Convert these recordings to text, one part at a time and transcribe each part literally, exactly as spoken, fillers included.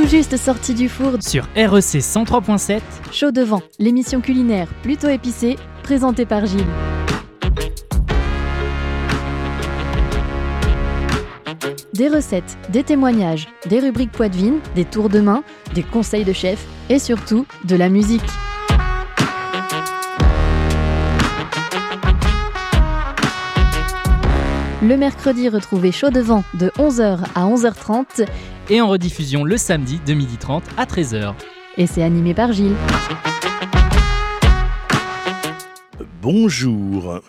tout juste sorti du four sur R E C cent trois point sept. Chaud devant, l'émission culinaire plutôt épicée, présentée par Gilles. Des recettes, des témoignages, des rubriques poitevines, des tours de main, des conseils de chef et surtout de la musique. Le mercredi, retrouvez Chaud devant de onze heures à onze heures trente. Et en rediffusion le samedi de midi trente à treize heures. Et c'est animé par Gilles. Bonjour.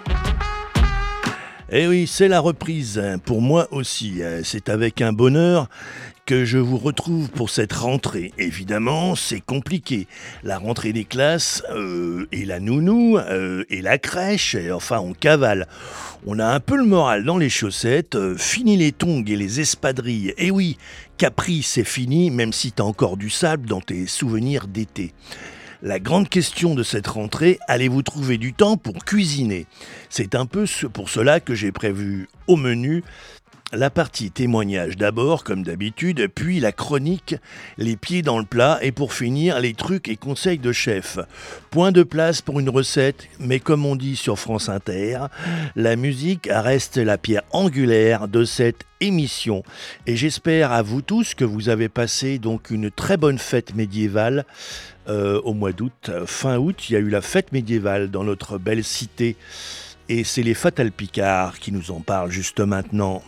Eh oui, c'est la reprise, pour moi aussi. C'est avec un bonheur que je vous retrouve pour cette rentrée. Évidemment, c'est compliqué. La rentrée des classes, euh, et la nounou, euh, et la crèche, et enfin on cavale. On a un peu le moral dans les chaussettes, euh, fini les tongs et les espadrilles. Eh oui, Capri, c'est fini, même si t'as encore du sable dans tes souvenirs d'été. La grande question de cette rentrée, allez-vous trouver du temps pour cuisiner ? C'est un peu pour cela que j'ai prévu au menu la partie témoignage d'abord, comme d'habitude, puis la chronique, les pieds dans le plat, et pour finir, les trucs et conseils de chef. Point de place pour une recette, mais comme on dit sur France Inter, la musique reste la pierre angulaire de cette émission. Et j'espère à vous tous que vous avez passé donc une très bonne fête médiévale euh, au mois d'août. Fin août, il y a eu la fête médiévale dans notre belle cité. Et c'est les Fatal Picard qui nous en parlent juste maintenant.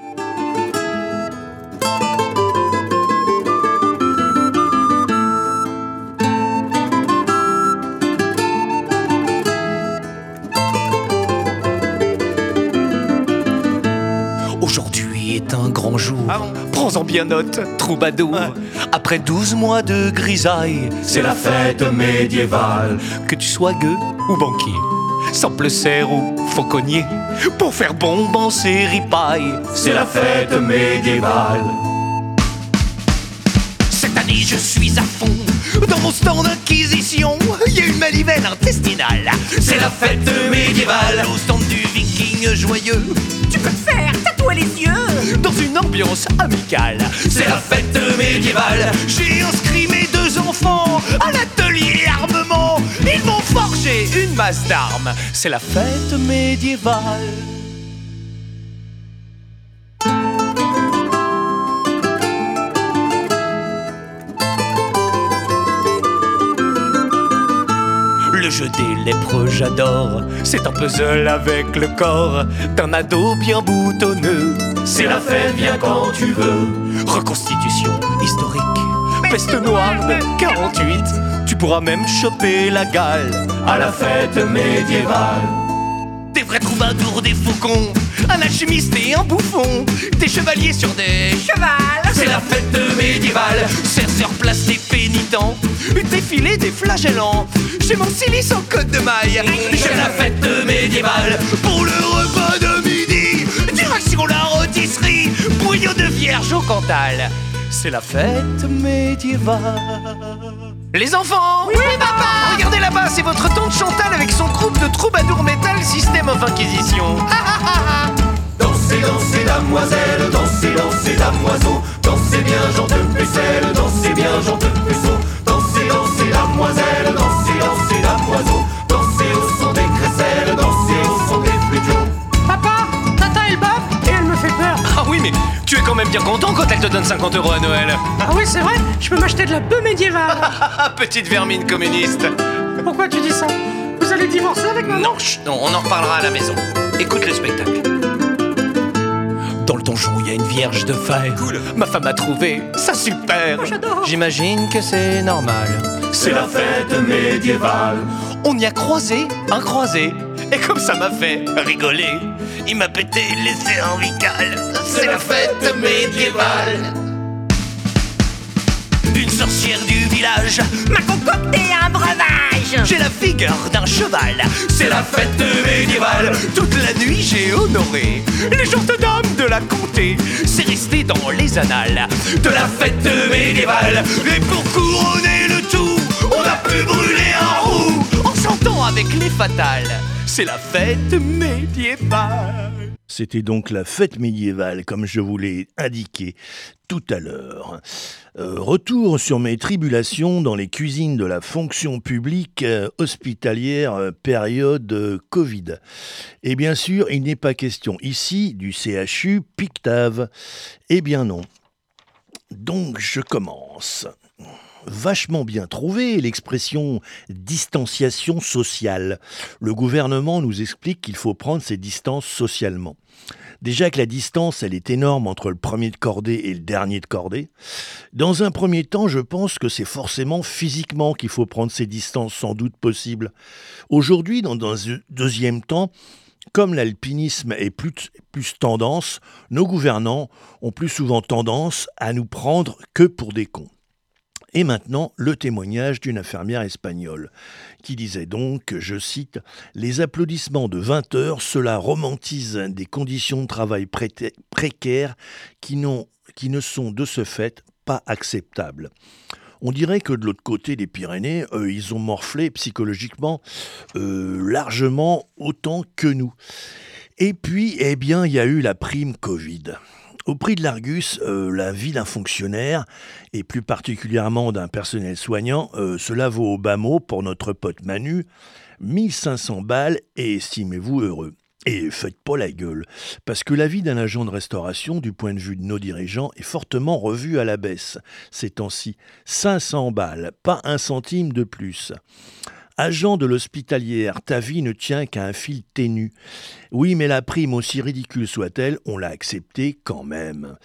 Aujourd'hui est un grand jour, ah bon. Prends-en bien note, troubadour. Ouais. Après douze mois de grisaille, c'est la fête médiévale. Que tu sois gueux ou banquier, simple cerf ou fauconnier, pour faire bombancer ripaille, c'est la fête médiévale. Cette année je suis à fond dans mon stand d'inquisition. Il y a une manivelle intestinale, c'est la fête médiévale. Au stand du viking joyeux, tu peux te faire tatouer les yeux dans une ambiance amicale, c'est la fête médiévale. J'ai inscrit mes deux enfants à l'atelier armement. Ils vont forger une masse d'armes, c'est la fête médiévale. Le jeu des lépreux, j'adore. C'est un puzzle avec le corps d'un ado bien boutonneux. C'est la fête, viens quand tu veux. Reconstitution historique, peste noire de quarante-huit. Tu pourras même choper la gale à la fête médiévale. Des vrais troubadours, des faucons, un alchimiste et un bouffon, des chevaliers sur des chevals, c'est la fête médiévale. Cerceurs place des pénitents, défilé des flagellants. J'ai mon silice en côte de maille, j'ai la fête médiévale. Pour le repas de midi, direction la rôtisserie, bouillon de vierge au Cantal, c'est la fête médiévale. Les enfants! Oui, papa! Regardez là-bas, c'est votre tante Chantal avec son groupe de troubadours métal System of Inquisition. Dansez, dansez, damoiselles, dansez, dansez, damoiseaux, dansez bien, gens de pucelle, dansez bien, gens de puceaux, dansez, dansez, damoiselles, dansez, dansez, damoiseaux, dansez au son des crécelles, dansez au son des flûteaux. Papa, Tata elle bave et elle me fait peur. Ah oui, mais tu es quand même bien content quand elle te donne cinquante euros à Noël. Ah oui, c'est vrai, je peux m'acheter de la bœuf médiévale. Petite vermine communiste. Pourquoi tu dis ça? Vous allez divorcer avec maman? Non, chut, non, on en reparlera à la maison. Écoute le spectacle. Dans le donjon, il y a une vierge de fer. Cool. Ma femme a trouvé ça super. Oh, j'adore. J'imagine que c'est normal. C'est la fête médiévale. On y a croisé un croisé. Et comme ça m'a fait rigoler, il m'a pété les cervicales. C'est la fête médiévale. Une sorcière du village m'a concocté un breuvage. J'ai la figure d'un cheval, c'est la fête médiévale. Toute la nuit j'ai honoré les gentes dames de la comté. C'est resté dans les annales de la fête médiévale. Et pour couronner le tout, on a pu brûler un roux en chantant avec les fatales. C'est la fête médiévale. C'était donc la fête médiévale, comme je vous l'ai indiqué tout à l'heure. Euh, retour sur mes tribulations dans les cuisines de la fonction publique euh, hospitalière euh, période euh, Covid. Et bien sûr, il n'est pas question ici du C H U Pictave. Eh bien non. Donc je commence. Vachement bien trouvé l'expression distanciation sociale. Le gouvernement nous explique qu'il faut prendre ses distances socialement. Déjà que la distance, elle est énorme entre le premier de cordée et le dernier de cordée. Dans un premier temps, je pense que c'est forcément physiquement qu'il faut prendre ces distances, sans doute possible. Aujourd'hui, dans un deuxième temps, comme l'alpinisme est plus, plus tendance, nos gouvernants ont plus souvent tendance à nous prendre que pour des cons. Et maintenant, le témoignage d'une infirmière espagnole, qui disait donc, je cite, « Les applaudissements de vingt heures, cela romantise des conditions de travail pré- précaires qui, n'ont, qui ne sont de ce fait pas acceptables. » On dirait que de l'autre côté des Pyrénées, euh, ils ont morflé psychologiquement euh, largement autant que nous. Et puis, eh bien, il y a eu la prime Covid. Au prix de l'Argus, euh, la vie d'un fonctionnaire, et plus particulièrement d'un personnel soignant, euh, cela vaut au bas mot pour notre pote Manu, mille cinq cents balles et estimez-vous heureux. Et faites pas la gueule, parce que la vie d'un agent de restauration, du point de vue de nos dirigeants, est fortement revue à la baisse ces temps-ci. cinq cents balles, pas un centime de plus. Agent de l'hospitalière, ta vie ne tient qu'à un fil ténu. Oui, mais la prime, aussi ridicule soit-elle, on l'a acceptée quand même.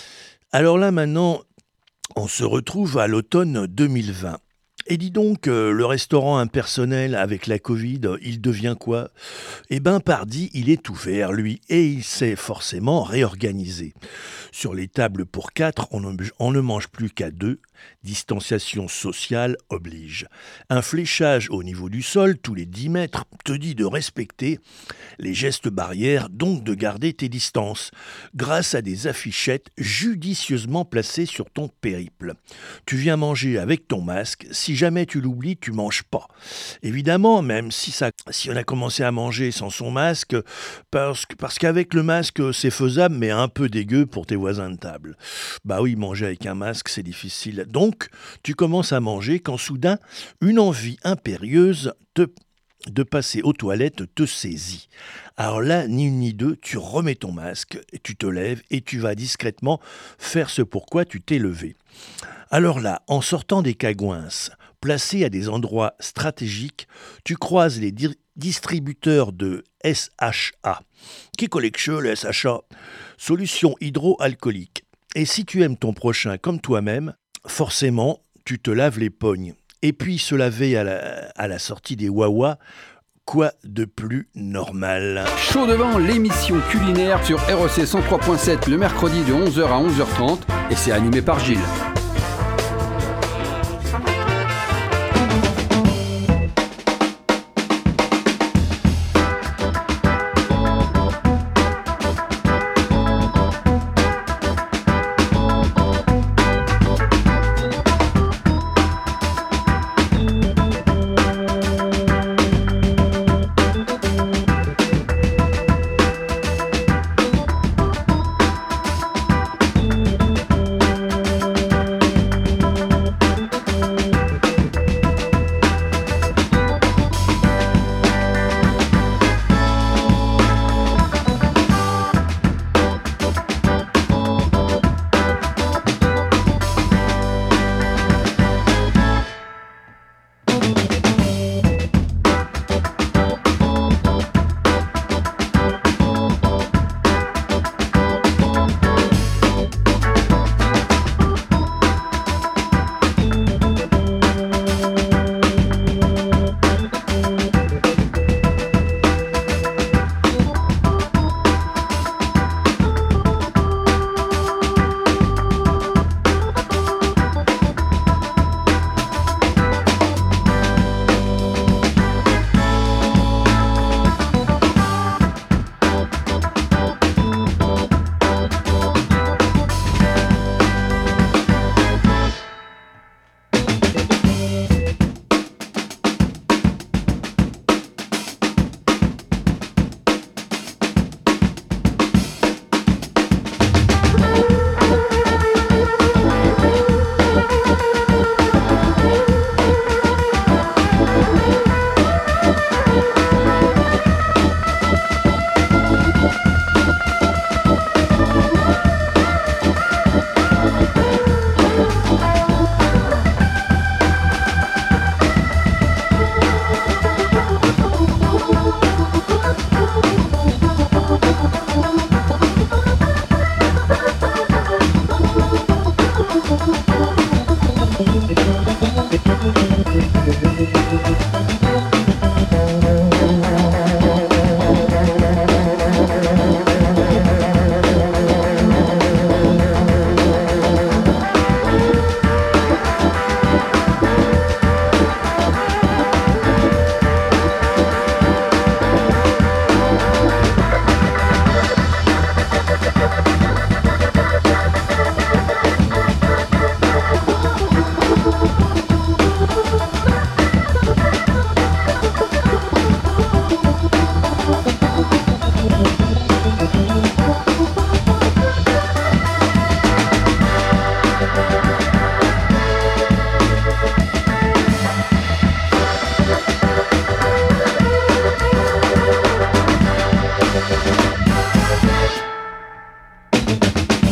Alors là, maintenant, on se retrouve à l'automne deux mille vingt. Et dis donc, euh, le restaurant impersonnel avec la Covid, il devient quoi ? Eh ben, pardi, il est ouvert, lui, et il s'est forcément réorganisé. Sur les tables pour quatre, on ne, on ne mange plus qu'à deux. Distanciation sociale oblige. Un fléchage au niveau du sol, tous les dix mètres, te dit de respecter les gestes barrières, donc de garder tes distances, grâce à des affichettes judicieusement placées sur ton périple. Tu viens manger avec ton masque, si jamais tu l'oublies, tu manges pas. Évidemment, même si, ça, si on a commencé à manger sans son masque, parce, parce qu'avec le masque, c'est faisable, mais un peu dégueu pour tes voisins de table. Bah oui, manger avec un masque, c'est difficile. Donc, tu commences à manger quand soudain, une envie impérieuse te, de passer aux toilettes te saisit. Alors là, ni une ni deux, tu remets ton masque, tu te lèves et tu vas discrètement faire ce pourquoi tu t'es levé. Alors là, en sortant des cagouinces, placés à des endroits stratégiques, tu croises les di- distributeurs de S H A. Qui collectionne le S H A ? Solution hydroalcoolique. Et si tu aimes ton prochain comme toi-même, forcément, tu te laves les pognes. Et puis se laver à la, à la sortie des Wawa, quoi de plus normal ? Chaud devant, l'émission culinaire sur R E C cent trois point sept le mercredi de onze heures à onze heures trente et c'est animé par Gilles.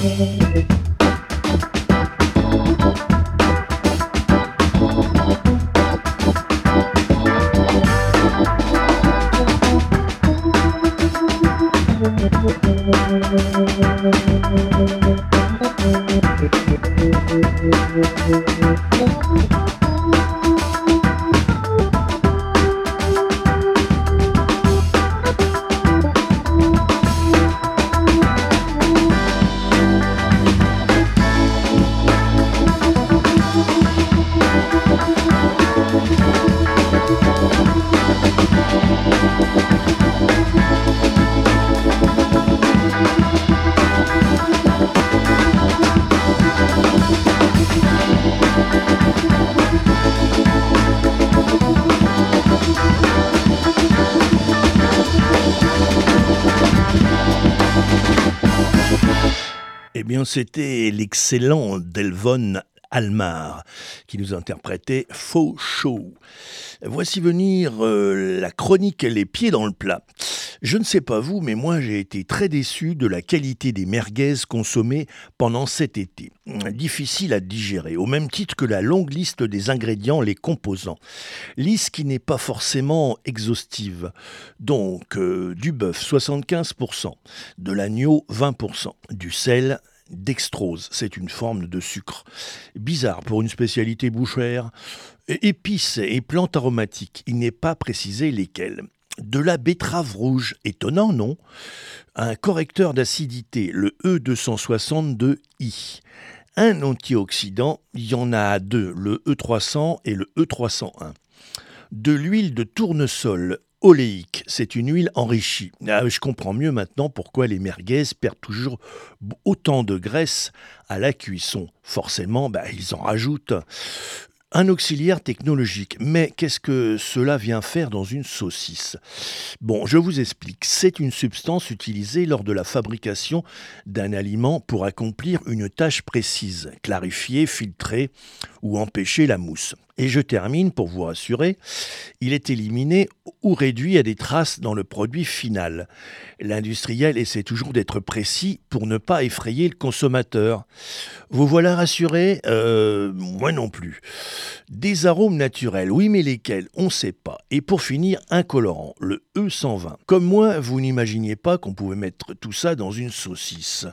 Eh bien, c'était l'excellent Delvon Almar qui nous interprétait Faux Show. Voici venir euh, la chronique Les pieds dans le plat. Je ne sais pas vous, mais moi j'ai été très déçu de la qualité des merguez consommées pendant cet été. Difficile à digérer, au même titre que la longue liste des ingrédients, les composants. Liste qui n'est pas forcément exhaustive. Donc, euh, du bœuf, soixante-quinze pour cent, de l'agneau, vingt pour cent, du sel, dextrose, c'est une forme de sucre. Bizarre pour une spécialité bouchère. Épices et plantes aromatiques, il n'est pas précisé lesquelles. De la betterave rouge, étonnant non ? Un correcteur d'acidité, le E deux cent soixante-deux I. Un antioxydant, il y en a deux, le E trois cents et le E trois cent un. De l'huile de tournesol oléique, c'est une huile enrichie. Ah, je comprends mieux maintenant pourquoi les merguez perdent toujours autant de graisse à la cuisson. Forcément, bah, ils en rajoutent. Un auxiliaire technologique, mais qu'est-ce que cela vient faire dans une saucisse ? Bon, je vous explique. C'est une substance utilisée lors de la fabrication d'un aliment pour accomplir une tâche précise, clarifier, filtrer ou empêcher la mousse. Et je termine pour vous rassurer, il est éliminé ou réduit à des traces dans le produit final. L'industriel essaie toujours d'être précis pour ne pas effrayer le consommateur. Vous voilà rassuré ? euh, Moi non plus. Des arômes naturels, oui, mais lesquels ? On ne sait pas. Et pour finir, un colorant, le E cent vingt. Comme moi, vous n'imaginiez pas qu'on pouvait mettre tout ça dans une saucisse.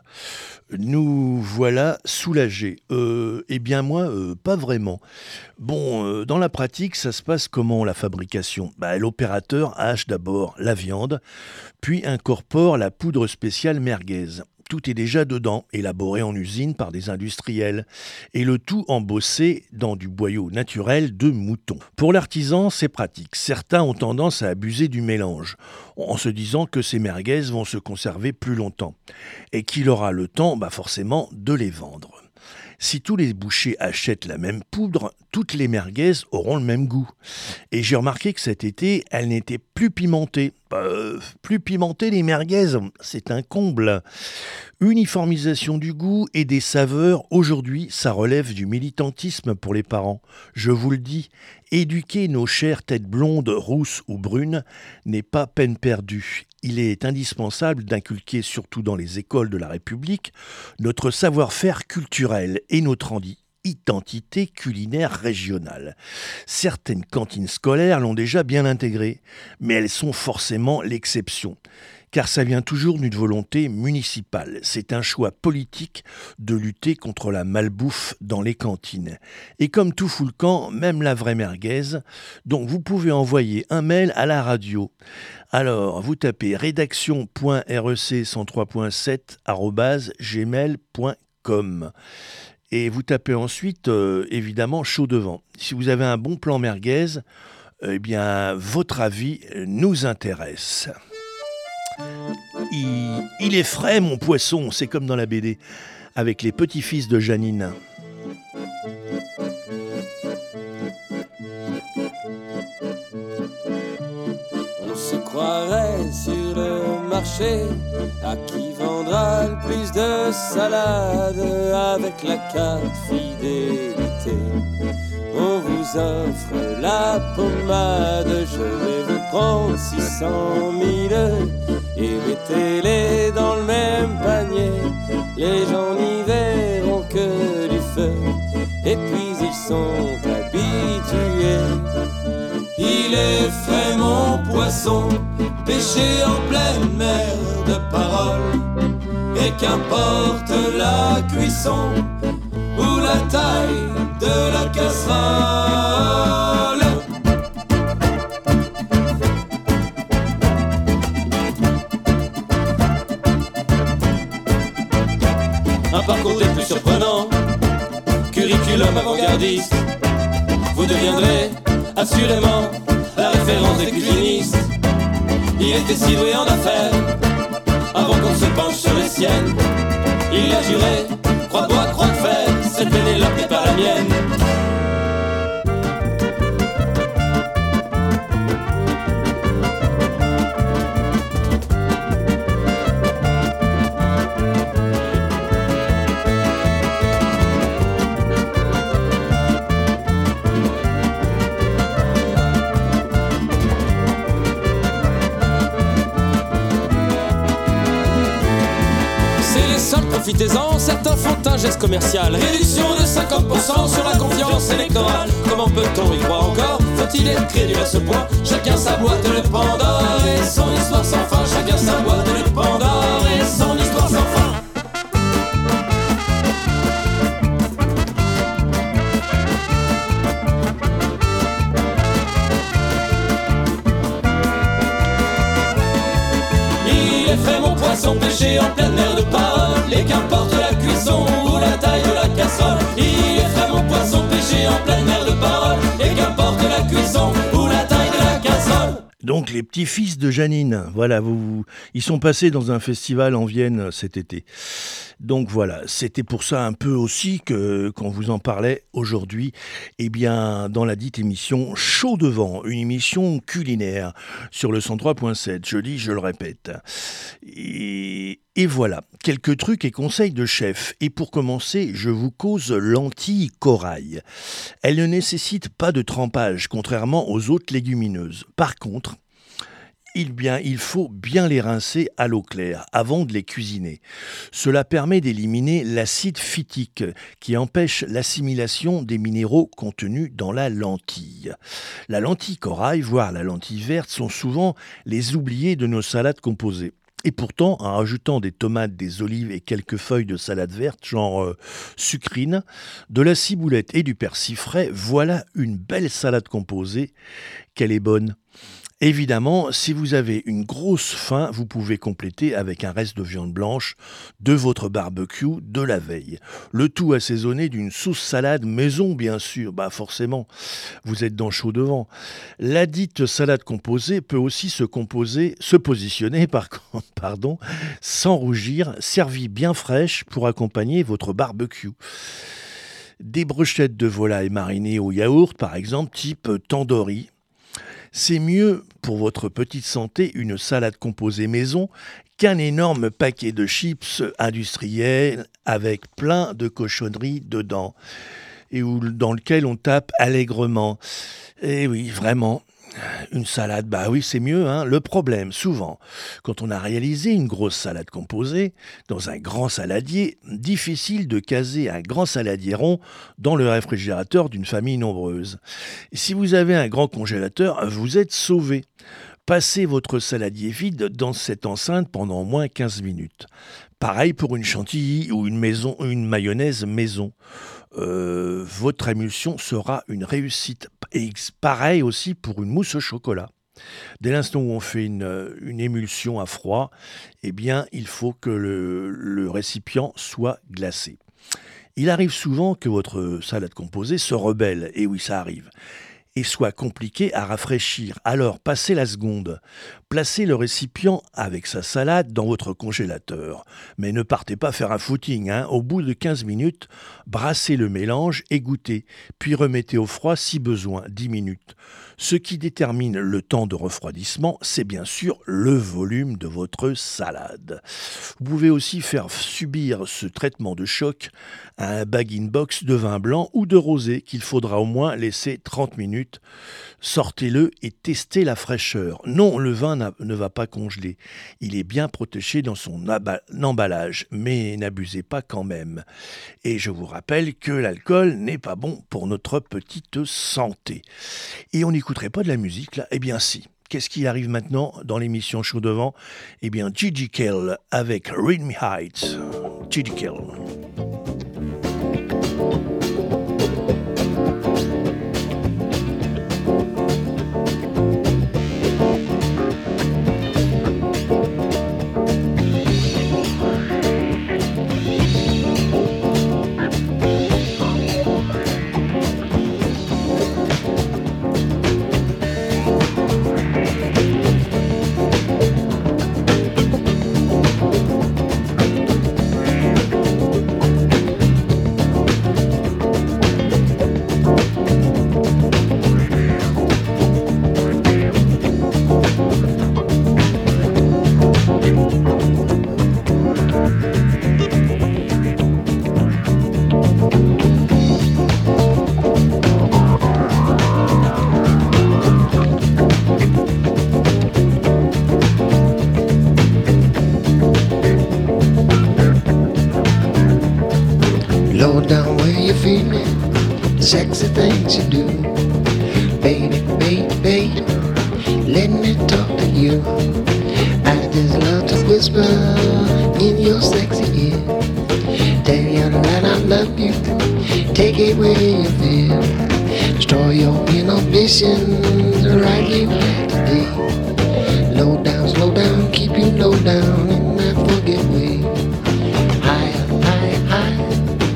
Nous voilà soulagés. Euh, eh bien moi, euh, pas vraiment. Bon, euh, dans la pratique, ça se passe comment la fabrication ? Bah, l'opérateur hache d'abord la viande, puis incorpore la poudre spéciale merguez. Tout est déjà dedans, élaboré en usine par des industriels, et le tout embossé dans du boyau naturel de mouton. Pour l'artisan, c'est pratique. Certains ont tendance à abuser du mélange, en se disant que ces merguez vont se conserver plus longtemps, et qu'il aura le temps, bah forcément, de les vendre. Si tous les bouchers achètent la même poudre, toutes les merguez auront le même goût. Et j'ai remarqué que cet été, elles n'étaient plus pimentées. Euh, plus pimentées les merguez, c'est un comble. Uniformisation du goût et des saveurs, aujourd'hui, ça relève du militantisme pour les parents. Je vous le dis, éduquer nos chères têtes blondes, rousses ou brunes n'est pas peine perdue. Il est indispensable d'inculquer, surtout dans les écoles de la République, notre savoir-faire culturel et notre identité culinaire régionale. Certaines cantines scolaires l'ont déjà bien intégré, mais elles sont forcément l'exception. Car ça vient toujours d'une volonté municipale. C'est un choix politique de lutter contre la malbouffe dans les cantines. Et comme tout fout le camp, même la vraie merguez, donc vous pouvez envoyer un mail à la radio. Alors, vous tapez rédaction point r e c cent trois point sept arobase gmail point com. Et vous tapez ensuite, euh, évidemment, chaud devant. Si vous avez un bon plan merguez, eh bien, votre avis nous intéresse. Il, il est frais, mon poisson, c'est comme dans la B D, avec les petits-fils de Janine. On se croirait sur le marché, à qui vendra le plus de salade avec la carte fidélité. On vous offre la pommade, je vais vous prendre six cent mille et mettez-les dans le même panier. Les gens n'y sont habitués. Il est frais mon poisson, pêché en pleine mer de parole. Et qu'importe la cuisson ou la taille de la casserole. Un parcours des plus surprenants, curriculum avant-gardiste. Vous deviendrez assurément la référence des cuisinistes. Il était si doué en affaires, avant qu'on se penche sur les siennes. Il a juré, croix de bois, croix de fer, cette Pénélope n'est pas la mienne. Profitez-en, certains font un geste commercial. Réduction de cinquante pour cent sur la confiance électorale. Comment peut-on y croire encore? Faut-il être crédule à ce point? Chacun sa boîte de Pandore et son histoire sans fin. Chacun sa boîte de Pandore et son histoire sans fin. Il est frais mon poisson pêché en pleine mer de parole. Et qu'importe la cuisson ou la taille de la casserole. Il est frais mon poisson pêché en pleine mer de parole. Et qu'importe la cuisson ou la taille de la casserole. Donc les petits-fils de Janine, voilà, vous, vous, ils sont passés dans un festival en Vienne cet été. Donc voilà, c'était pour ça un peu aussi que qu'on vous en parlait aujourd'hui, eh bien dans la dite émission Chaud Devant, une émission culinaire sur le cent trois point sept, je dis, je le répète. Et, et voilà, quelques trucs et conseils de chef. Et pour commencer, je vous cause lentilles corail. Elles ne nécessitent pas de trempage, contrairement aux autres légumineuses. Par contre, Eh bien, il faut bien les rincer à l'eau claire avant de les cuisiner. Cela permet d'éliminer l'acide phytique qui empêche l'assimilation des minéraux contenus dans la lentille. La lentille corail, voire la lentille verte, sont souvent les oubliés de nos salades composées. Et pourtant, en rajoutant des tomates, des olives et quelques feuilles de salade verte, genre euh, sucrine, de la ciboulette et du persil frais, voilà une belle salade composée. Qu'elle est bonne! Évidemment, si vous avez une grosse faim, vous pouvez compléter avec un reste de viande blanche de votre barbecue de la veille. Le tout assaisonné d'une sauce salade maison, bien sûr. Bah forcément, vous êtes dans Chaud Devant. La dite salade composée peut aussi se composer, se positionner, par, pardon, sans rougir, servie bien fraîche pour accompagner votre barbecue. Des brochettes de volaille marinées au yaourt, par exemple, type tandoori. C'est mieux pour votre petite santé une salade composée maison qu'un énorme paquet de chips industriels avec plein de cochonneries dedans et où, dans lequel on tape allègrement. Et oui, vraiment, une salade, bah oui, c'est mieux, hein. Le problème, souvent, quand on a réalisé une grosse salade composée dans un grand saladier, difficile de caser un grand saladier rond dans le réfrigérateur d'une famille nombreuse. Et si vous avez un grand congélateur, vous êtes sauvé. Passez votre saladier vide dans cette enceinte pendant au moins quinze minutes. Pareil pour une chantilly ou une, maison, une mayonnaise maison. Euh, votre émulsion sera une réussite. Et pareil aussi pour une mousse au chocolat. Dès l'instant où on fait une, une émulsion à froid, eh bien, il faut que le, le récipient soit glacé. Il arrive souvent que votre salade composée se rebelle, et oui, ça arrive, et soit compliqué à rafraîchir. Alors, passez la seconde. Placez le récipient avec sa salade dans votre congélateur. Mais ne partez pas faire un footing, hein. Au bout de quinze minutes, brassez le mélange et goûtez. Puis remettez au froid si besoin, dix minutes. Ce qui détermine le temps de refroidissement, c'est bien sûr le volume de votre salade. Vous pouvez aussi faire subir ce traitement de choc à un bag-in-box de vin blanc ou de rosé qu'il faudra au moins laisser trente minutes minutes. Sortez-le et testez la fraîcheur. Non, le vin ne va pas congeler. Il est bien protégé dans son aba- emballage, mais n'abusez pas quand même. Et je vous rappelle que l'alcool n'est pas bon pour notre petite santé. Et on n'écouterait pas de la musique là ? Eh bien si. Qu'est-ce qui arrive maintenant dans l'émission Chaud Devant ? Eh bien Gigi Kell avec Read Me Heights. Gigi Kell. Sexy things you do, baby, baby, baby, let me talk to you. I just love to whisper in your sexy ear, tell you that I love you, take it where you feel, destroy your inhibitions, right you have to be. Low down, slow down, keep you low down in that forget way. Higher, higher, higher.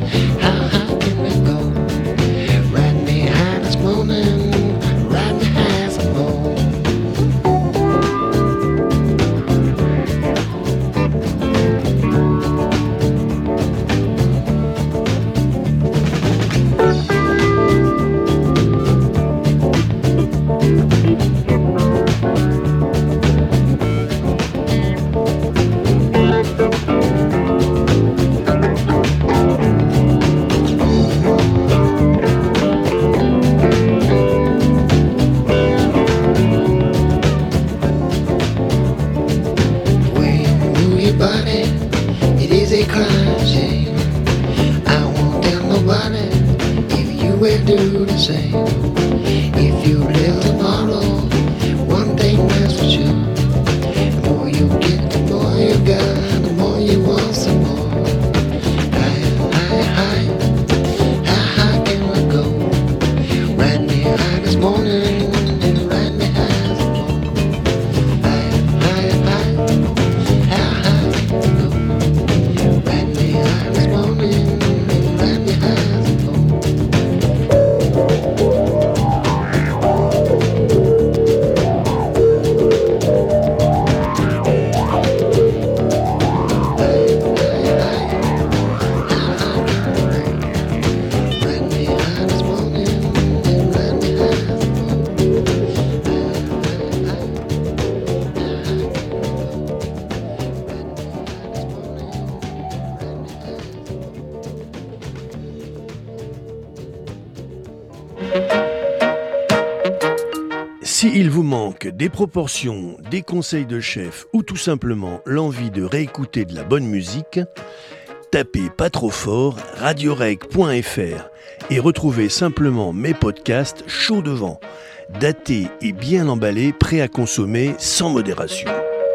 S'il vous manque des proportions, des conseils de chef ou tout simplement l'envie de réécouter de la bonne musique, tapez pas trop fort radioreg point f r et retrouvez simplement mes podcasts Chaud Devant, datés et bien emballés, prêts à consommer sans modération.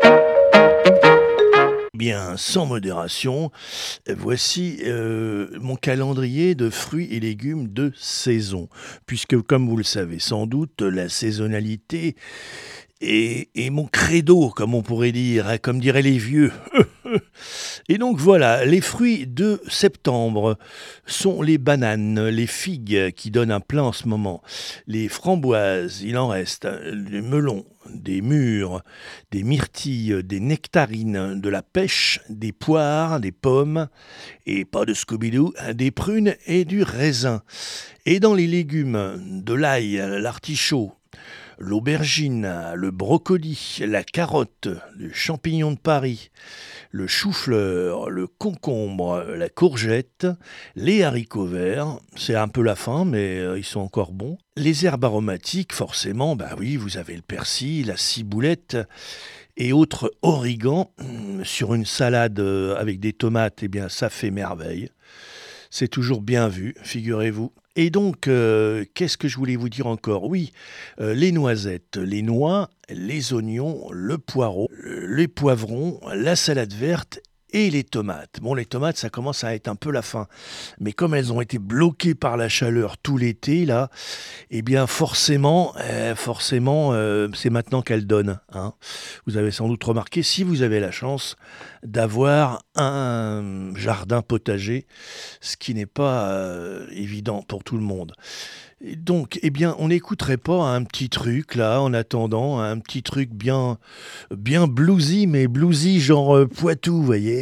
Bien, sans modération, voici euh, mon calendrier de fruits et légumes de saison. Puisque, comme vous le savez sans doute, la saisonnalité est, est mon credo, comme on pourrait dire, hein, comme diraient les vieux. Et donc voilà, les fruits de septembre sont les bananes, les figues qui donnent un plein en ce moment, les framboises, il en reste, les melons, des mûres, des myrtilles, des nectarines, de la pêche, des poires, des pommes, et pas de Scooby-Doo, des prunes et du raisin. Et dans les légumes, de l'ail, l'artichaut, l'aubergine, le brocoli, la carotte, le champignon de Paris, le chou-fleur, le concombre, la courgette, les haricots verts, c'est un peu la fin mais euh, ils sont encore bons. Les herbes aromatiques, forcément, bah oui, vous avez le persil, la ciboulette et autres origans. Sur une salade euh, avec des tomates, eh bien ça fait merveille. C'est toujours bien vu, figurez-vous. Et donc, euh, qu'est-ce que je voulais vous dire encore ? Oui, euh, les noisettes, les noix, les oignons, le poireau, les poivrons, la salade verte et les tomates. Bon, les tomates, ça commence à être un peu la fin. Mais comme elles ont été bloquées par la chaleur tout l'été, là, eh bien forcément, euh, forcément, euh, c'est maintenant qu'elles donnent. Hein. Vous avez sans doute remarqué, si vous avez la chance d'avoir un jardin potager, ce qui n'est pas euh, évident pour tout le monde. Et donc, eh bien, on n'écouterait pas un petit truc, là, en attendant, un petit truc bien, bien bluesy, mais bluesy genre euh, Poitou, vous voyez ?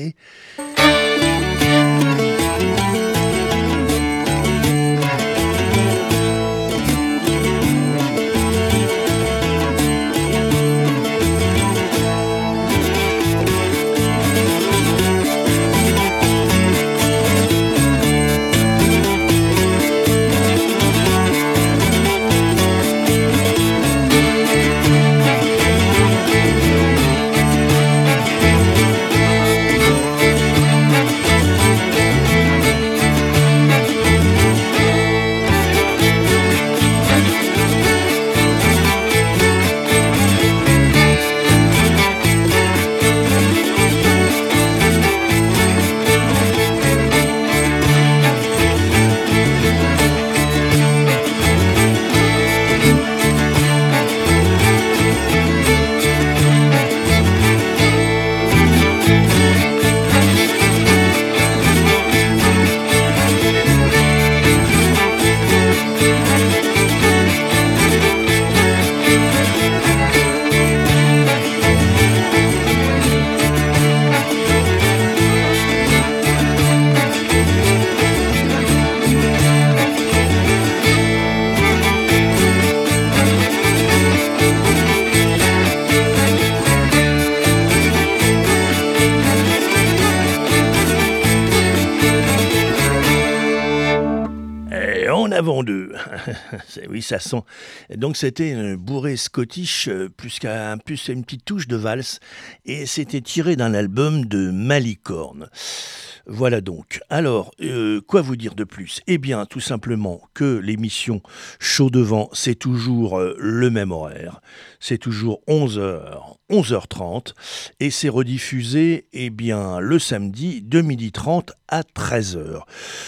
Avant d'eux. Oui, ça sent. Donc c'était une bourrée scottish, plus qu'un plus une petite touche de valse, et c'était tiré d'un album de Malicorne. Voilà donc. Alors, euh, quoi vous dire de plus ? Eh bien, tout simplement que l'émission Chaud Devant, c'est toujours euh, le même horaire. C'est toujours onze heures, onze heures trente, et c'est rediffusé, eh bien, le samedi de midi trente à treize heures.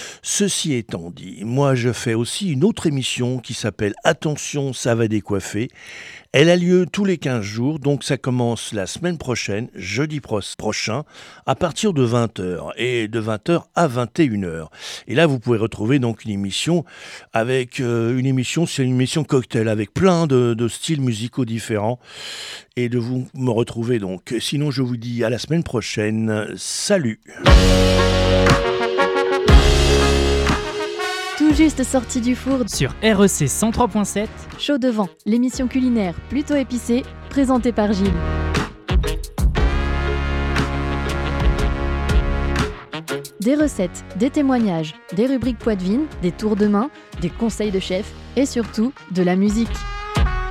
Ceci étant dit, moi je fais aussi une autre émission qui s'appelle Attention, ça va décoiffer. Elle a lieu tous les quinze jours, donc ça commence la semaine prochaine, jeudi pro- prochain, à partir de vingt heures, et de vingt heures à vingt et une heures. Et là, vous pouvez retrouver donc une émission avec euh, une émission, c'est une émission cocktail, avec plein de, de styles musicaux différents, et de vous me retrouver donc. Sinon, je vous dis à la semaine prochaine. Salut! Tout juste sorti du four sur R E C cent trois virgule sept. Chaud Devant, l'émission culinaire plutôt épicée, présentée par Gilles. Des recettes, des témoignages, des rubriques poitevines, des tours de main, des conseils de chef et surtout de la musique.